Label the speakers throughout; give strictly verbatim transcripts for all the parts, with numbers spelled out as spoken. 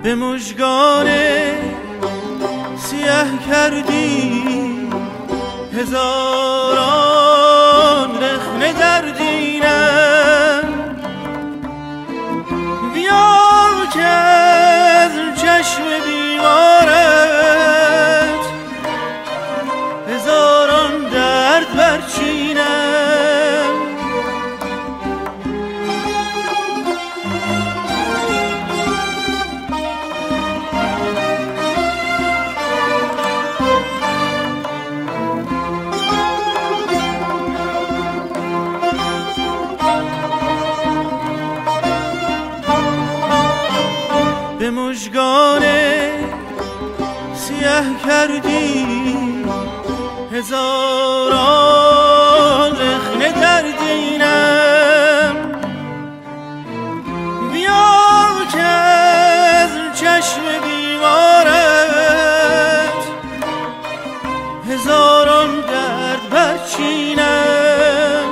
Speaker 1: به مژگان سیه کردی هزاران رخنه در دینم. بیا که از چشم بیمارت هزاران درد برچینم. به مژگان سیه کردی هزاران رخنه در دینم. بیا که از چشم بیمارت هزاران درد برچینم.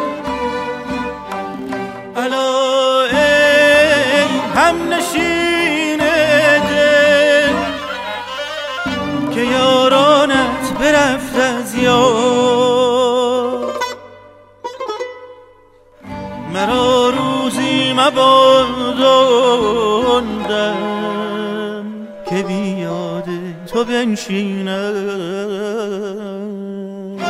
Speaker 1: الا ای همنشین که یارانت برفت از یاد. مرا روزی مباداندم که بیاد تو بنشینم.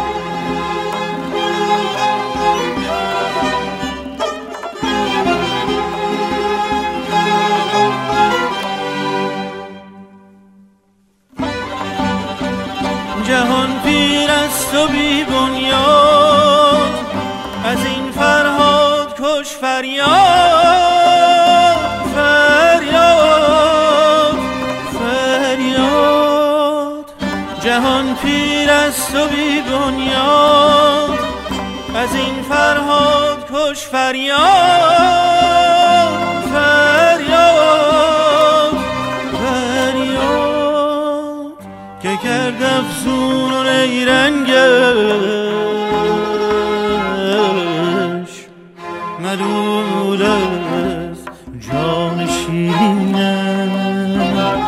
Speaker 1: جهان پیر است و بی بنیاد، از این فرهاد کش فریاد. فریاد فریاد جهان پیر است و بی بنیاد، از این فرهاد کش فریاد. فریاد فریاد که کرد افزون و نیرنگش ملول از جان شیرینم.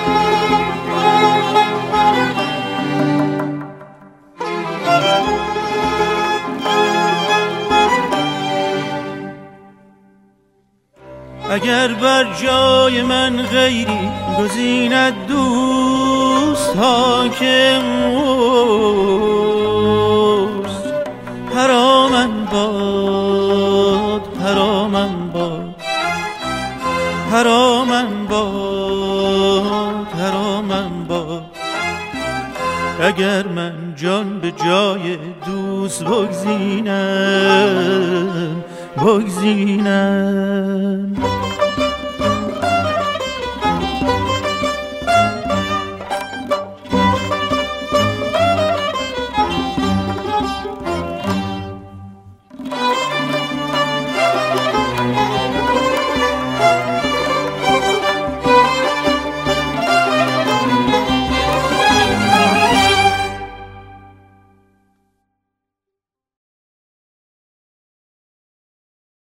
Speaker 1: اگر بر جای من غیری گزیند دوست حاکم اوست، حرامم باد حرامم باد حرامم باد حرامم باد. اگر من جان به جای دوست بگزینم بگزینم.